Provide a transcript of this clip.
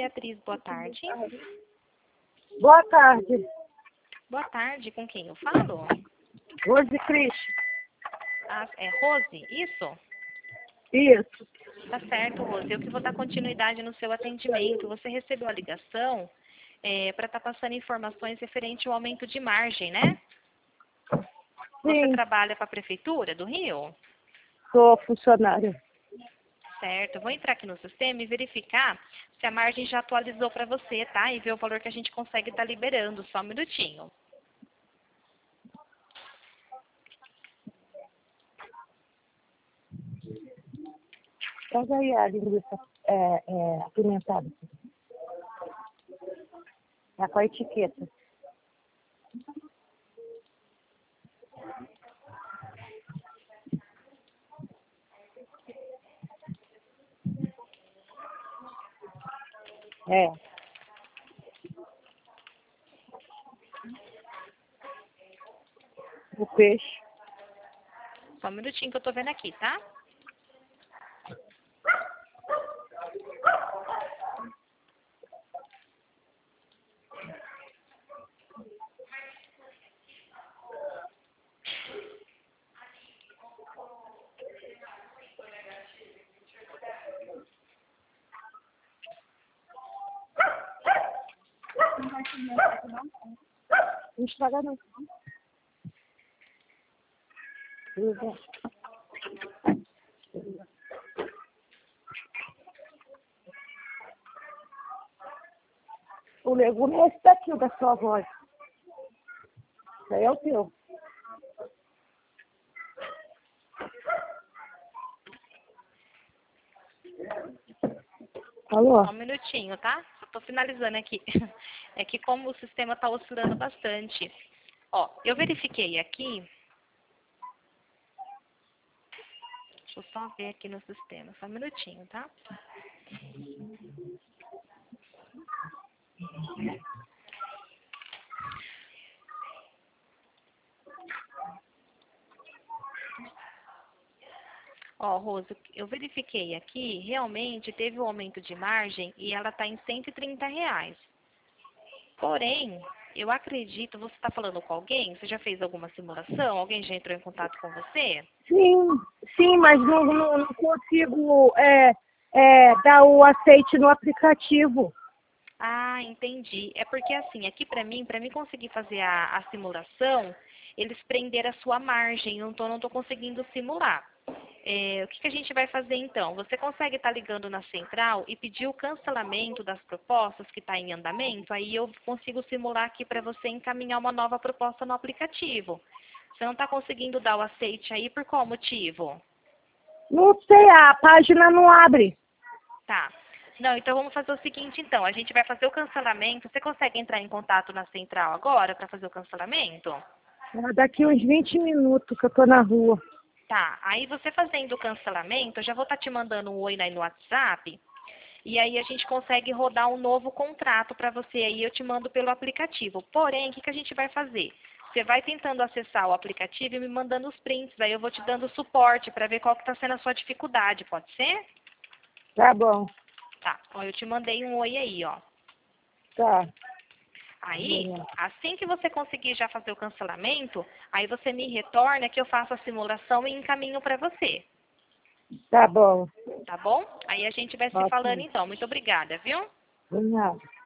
Beatriz, boa tarde. Boa tarde. Boa tarde, com quem eu falo? Rose Cris. Ah, é Rose, isso? Isso. Tá certo, Rose. Eu que vou dar continuidade no seu atendimento. Você recebeu a ligação para estar passando informações referente ao aumento de margem, né? Você Sim, trabalha para a Prefeitura do Rio? sou funcionária. Certo. Eu vou entrar aqui no sistema e verificar se a margem já atualizou para você, tá? E ver o valor que a gente consegue estar liberando. Só um minutinho. Pega aí a linguiça apimentada. É com a etiqueta. É. O peixe. Só um minutinho que eu tô vendo aqui, tá? Não estraga não. O legume é esse daqui, o da sua voz. Esse aí é o teu. Alô? Só um minutinho, tá? Só tô finalizando aqui. É que como o sistema tá oscilando bastante. Ó, eu verifiquei aqui. Deixa eu só ver aqui no sistema. Só um minutinho, tá? Ó, Rosa, eu verifiquei aqui, realmente teve um aumento de margem e ela está em R$ 130. Porém, eu acredito, você está falando com alguém? Você já fez alguma simulação? Alguém já entrou em contato com você? Sim, mas não consigo dar o aceite no aplicativo. Ah, entendi. É porque assim, aqui para mim conseguir fazer a simulação, eles prenderam a sua margem, então eu não estou conseguindo simular. O que a gente vai fazer então? Você consegue estar ligando na central e pedir o cancelamento das propostas que está em andamento? Aí eu consigo simular aqui para você encaminhar uma nova proposta no aplicativo. Você não está conseguindo dar o aceite aí por qual motivo? Não sei, a página não abre. Tá. Não, então vamos fazer o seguinte então. A gente vai fazer o cancelamento. Você consegue entrar em contato na central agora para fazer o cancelamento? Daqui uns 20 minutos que eu tô na rua. Tá, aí você fazendo o cancelamento, eu já vou estar te mandando um oi aí no WhatsApp, e aí a gente consegue rodar um novo contrato para você aí, eu te mando pelo aplicativo. Porém, o que a gente vai fazer? Você vai tentando acessar o aplicativo e me mandando os prints, aí eu vou te dando suporte para ver qual que está sendo a sua dificuldade, pode ser? Tá bom. Tá, ó, eu te mandei um oi aí, ó. Tá. Aí, assim que você conseguir já fazer o cancelamento, aí você me retorna que eu faço a simulação e encaminho para você. Tá bom. Tá bom? Aí a gente vai se falando Ótimo. então. Muito obrigada, viu? De nada.